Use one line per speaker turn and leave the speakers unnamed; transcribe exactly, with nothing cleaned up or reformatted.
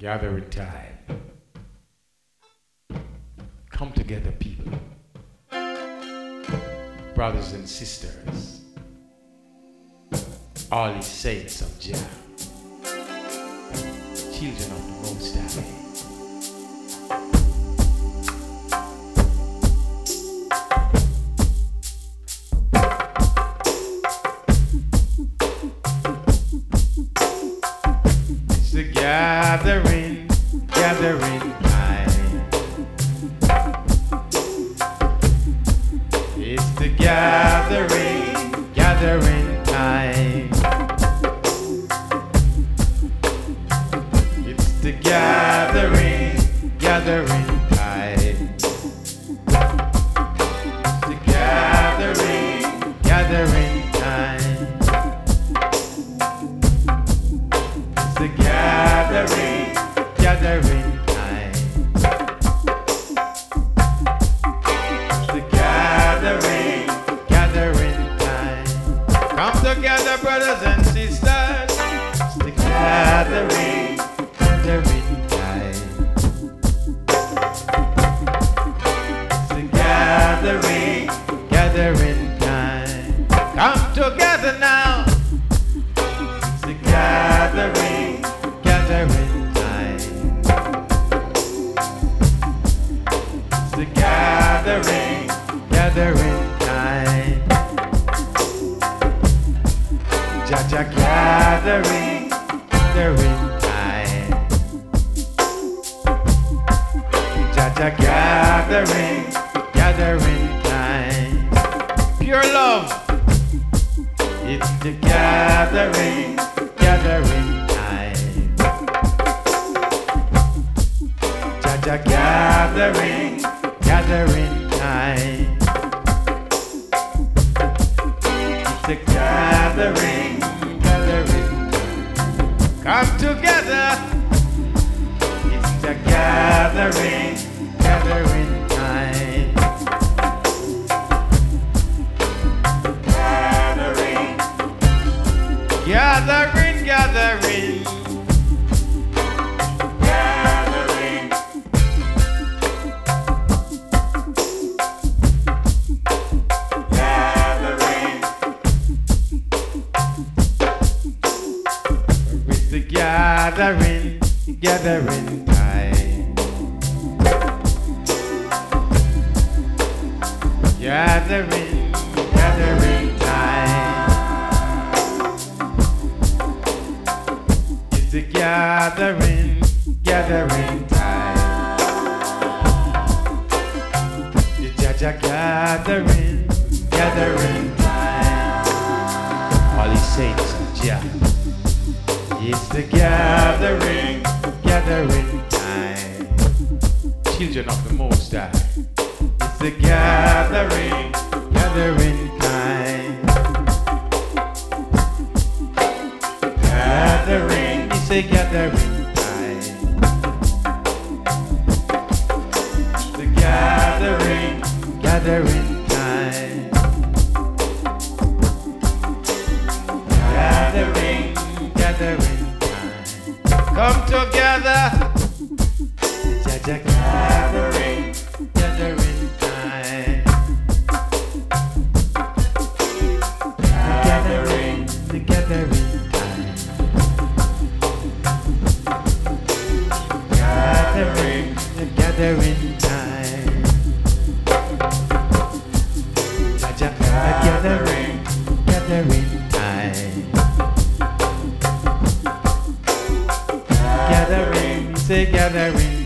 Gathering time. Come together, people. Brothers and sisters. All these saints of Jah. Children of the Most High. Gathering, gathering time. It's the gathering, gathering time. It's the gathering, gathering time. It's the gathering, gathering time. It's the gathering, gathering time. It's the gathering, gathering time. Come together, brothers and sisters. It's the gathering, gathering time. It's the gathering, gathering time. Come together now. It's the gathering, gathering time. It's the gathering, gathering time. Jah Jah gathering, gathering time. Jah Jah gathering, gathering time. Pure love. It's the gathering, gathering time. Jah Jah gathering, gathering time. It's the gathering, gathering time. Come together. It's the gathering, gathering time. Gathering, gathering, gathering. Gathering. Gathering. With the gathering, gathering time. Gathering, gathering time. It's the gathering, gathering time. The Jah Jah gathering, gathering time. All these saints of Jah. It's the gathering, gathering time. Children of the Most High. It's the gathering, gathering time. Gathering, it's a gathering time. The gathering, gathering time. Gathering, gathering time. Come together. The Jah Jah gathering, gathering time. The gathering, the gathering time. Gathering, the gathering time. Jah Jah gathering, gathering time. Gathering, say gathering.